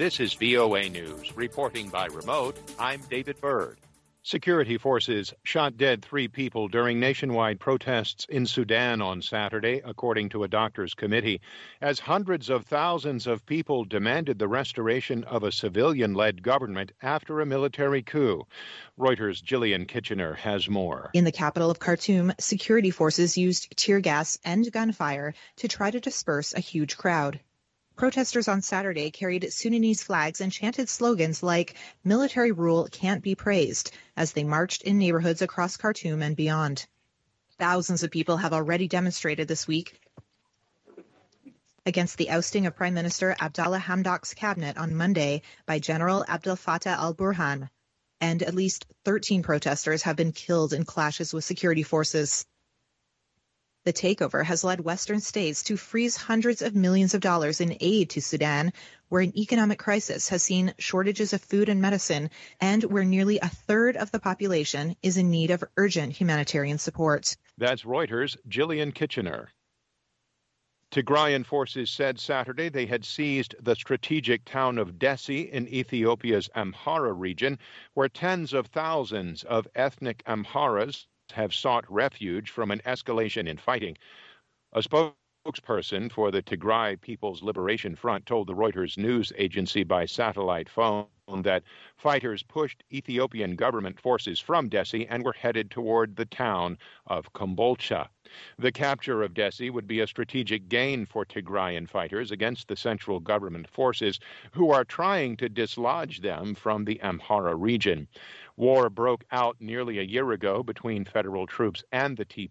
This is VOA News. Reporting by remote, I'm David Byrd. Security forces shot dead 3 people during nationwide protests in Sudan on Saturday, according to a doctors' committee, as hundreds of thousands of people demanded the restoration of a civilian-led government after a military coup. Reuters' Gillian Kitchener has more. In the capital of Khartoum, security forces used tear gas and gunfire to try to disperse a huge crowd. Protesters on Saturday carried Sudanese flags and chanted slogans like "Military rule can't be praised" as they marched in neighborhoods across Khartoum and beyond. Thousands of people have already demonstrated this week against the ousting of Prime Minister Abdallah Hamdok's cabinet on Monday by General Abdel Fattah al-Burhan, and at least 13 protesters have been killed in clashes with security forces. The takeover has led Western states to freeze hundreds of millions of dollars in aid to Sudan, where an economic crisis has seen shortages of food and medicine, and where nearly a third of the population is in need of urgent humanitarian support. That's Reuters' Gillian Kitchener. Tigrayan forces said Saturday they had seized the strategic town of Dessie in Ethiopia's Amhara region, where tens of thousands of ethnic Amharas have sought refuge from an escalation in fighting. A spokesperson for the Tigray People's Liberation Front told the Reuters news agency by satellite phone that fighters pushed Ethiopian government forces from Dessie and were headed toward the town of Kombolcha. The capture of Dessie would be a strategic gain for Tigrayan fighters against the central government forces, who are trying to dislodge them from the Amhara region. War broke out nearly a year ago between federal troops and the TPLF